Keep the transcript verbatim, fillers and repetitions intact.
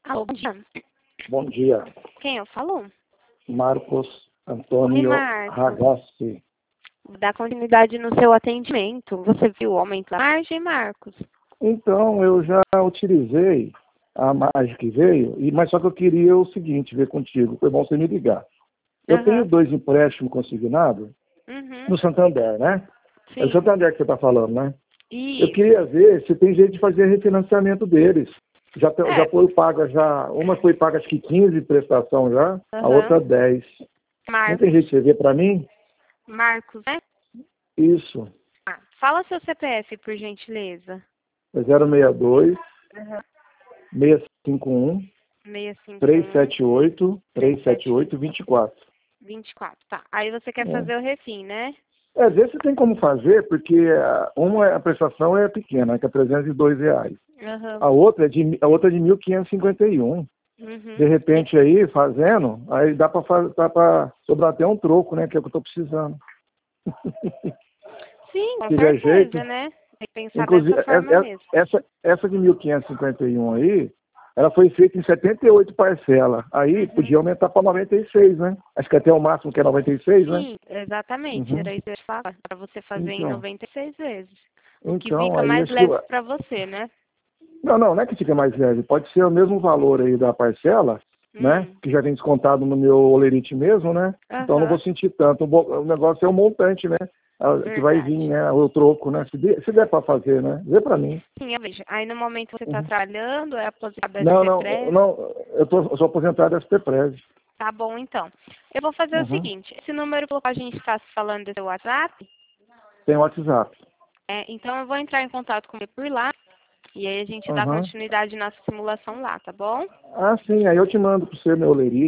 Alô, bom dia. Bom dia. Quem eu falo? Marcos Oi, Antônio Marcos. Ragazzi. Vou dar continuidade no seu atendimento. Você viu o aumento da margem, Marcos? Então, eu já utilizei a margem que veio, e- mas só que eu queria o seguinte, ver contigo. Foi bom você me ligar. Eu Aham. tenho dois empréstimos consignados Uhum. no Santander, né? É o Sim. Santander que você está falando, né? Eu Isso. queria ver se tem jeito de fazer refinanciamento deles. Já, te- É. já foi paga já, uma foi paga acho que quinze prestação já, a Aham. outra dez. Não Marcos. tem jeito de você ver para mim? Marcos, né? Isso. Ah, fala seu C P F, por gentileza. É zero seis dois, Aham. seis cinco um, seis cinco três um, sete oito, três sete oito, vinte e quatro. vinte e quatro. Tá. Aí você quer É. fazer o refim, né? É, às vezes você tem como fazer, porque ah, uma é- a prestação é pequena, que é trezentos e dois reais. Aham. A outra é de, a outra é de mil quinhentos e cinquenta e um. Uhum. De repente aí, fazendo, aí dá para sobrar até um troco, né? Que é o que eu estou precisando. Sim, com Se tiver certeza, jeito. né? Tem que pensar Inclusive, dessa forma é- é- mesmo. essa, essa de mil quinhentos e cinquenta e um aí, ela foi feita em setenta e oito parcelas. Aí Uhum. podia aumentar para noventa e seis, né? Acho que até o máximo que é noventa e seis, né? Sim, exatamente. Uhum. Era isso que eu ia falar. Para você fazer em Então, noventa e seis vezes. O que então, fica aí mais acho que... leve eu- para você, né? Não, não, não é que fica mais leve. Pode ser o mesmo valor aí da parcela, né? Hum. Que já vem descontado no meu olerite mesmo, né? Então eu não vou Aham. sentir tanto. O bo- o negócio é o montante, né? Ah, que vai vir, Verdade. né? O troco, né? Se der, se der para fazer, né? Vê para mim. Sim, eu vejo. Aí no momento você está Uhum. trabalhando, é aposentado da Não, não, S P P R E V? não. Eu, tô, eu sou aposentado da S P P R E V. Tá bom, então. Eu vou fazer o Uhum. seguinte. Esse número pelo qual a gente está se falando do seu WhatsApp, Tem WhatsApp. é, então eu vou entrar em contato com ele por lá. E aí a gente dá Uhum. continuidade na simulação lá, tá bom? Ah, sim. Aí eu te mando para você meu olerite.